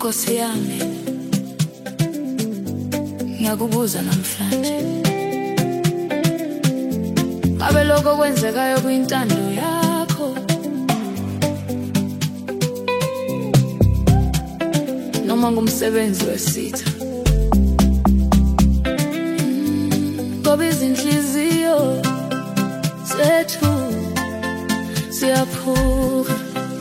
Nkosi yami, ngiyakubuza namhlanje, ngabe lokho kwenzekayo kwintando yakho noma ngumsebenzi wesitha? Ngoba izinhliziyo zethu siyaphuka.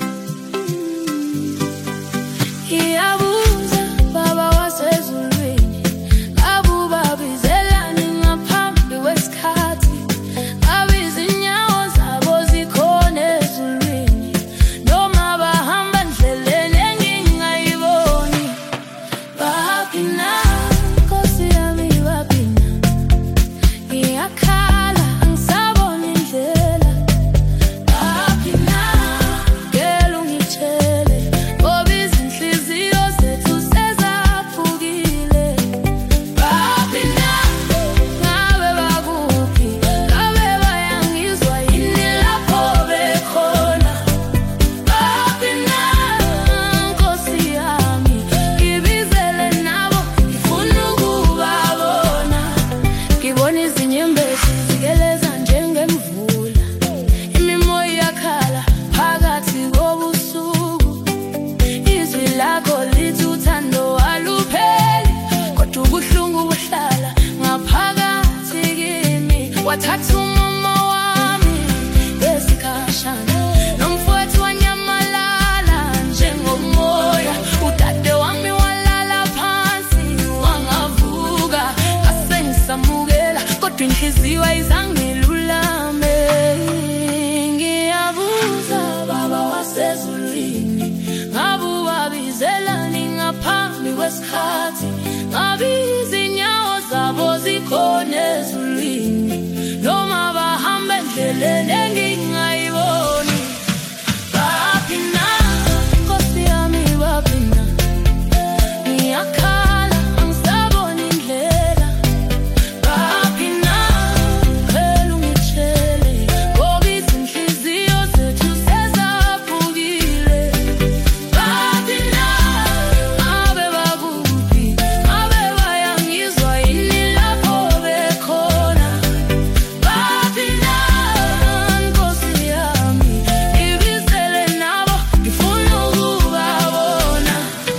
Iyabuza Baba wasezulwini, ngabe ubabizelani ngaphambi kwesikhathi? Ngabe izinyawo zabo zikhona ezulwini, noma bahamba endleleni engingayiboni? Baphi na, Nkosi yami, baphi na? Ngiyakhala angisaboni indlela. Baphi na, ngicela ungitshele, ngoba izinhliziyo zethu sezaphukile. Baphi na, ngabe bakuphi? Ngabe bayangizwa yini lapho bekhona? Baphi na, Nkosi yami, ngibizele nabo, ngifuna ukubabona. Ngibona izinyembezi zigeleza njengemvula, imimoya iyakhala phakathi kobusuku. Izwi lakho lithi uthando alupheli, kodwa ubuhlungu buhlala ngaphakathi kimi. Wathatha umama wami ngesikhashana, nomfowethu wanyamalala njengomoya. Udade wami walala phansi wangavuka, ngasengisamukela kodwa inhliziyo ayizangilulame. Ngiyabuza Baba wasezulwini, ngabe ubabizelani ngaphambi kwesikhathi? Ngabe izinyawo zabo zikhona ezulwini, noma bahamba endleleni engingayiboni? Baphi na, Nkosi yami, baphi na? Ngiyakhala angisaboni indlela. Baphi na, ngicela ungitshele, ngoba izinhliziyo zethu sezaphukile. Baphi na, ngabe bakuphi? Ngabe bayangizwa yini lapho bekhona? Baphi na, Nkosi yami, ngibizele nabo, ngifuna ukubabona.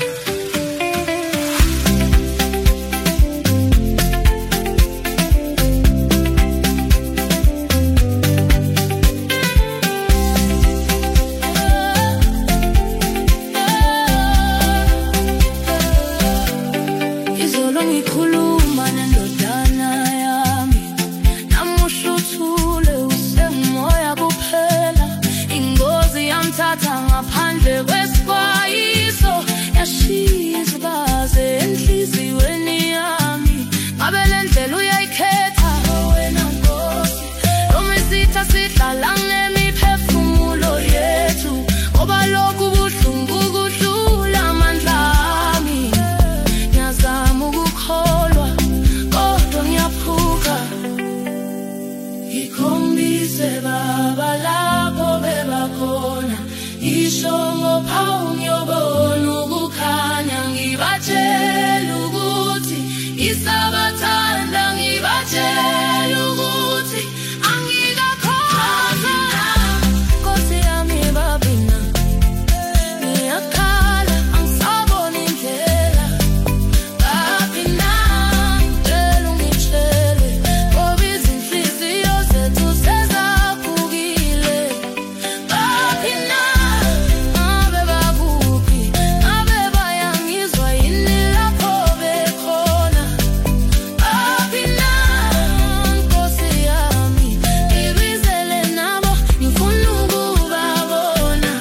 Izolo ngikhuluma nendodana yami, namuhla uthule usengumoya kuphela. Ingozi yamthatha ngaphandle kwesixwayiso, yashiya izibaze enhliziyweni yami. Ngabe le ndlela uyayikhetha wena Nkosi, noma isitha sidlala ngemiphefumulo yethu? Ngoba lokhu buhlungu kudlula amandla ami. Ngiyazama ukukholwa kodwa ngiyaphuka. Ngikhombise Baba lapho bebakhona, ngisho ngophawu ngiyobona ukukhanya. Ngibatshela ukuthi ngisabathanda, ngibatshela ukuthi angikakhohlwa. Nkosi yami, baphi na? Ngiyakhala angisaboni indlela. Baphi na, ngicela ungitshele, ngoba izinhliziyo zethu sezaphukile. Baphi na, ngabe bakuphi? Ngabe bayangizwa yini lapho bekhona? Baphi na, Nkosi yami, ngibizele nabo, ngifuna ukubabona.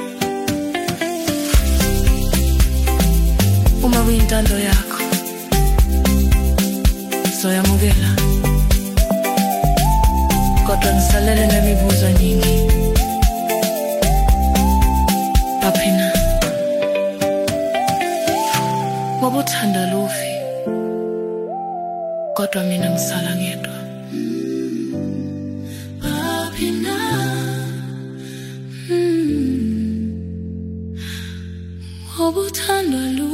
Uma kuyintando yakho, soyamukela, kodwa ngisalele nemibuzo eningi. Baphi na, ngoba uthando lufi, kodwa mina ngisala ngedwa. Baphi na, ngoba uthando lufi.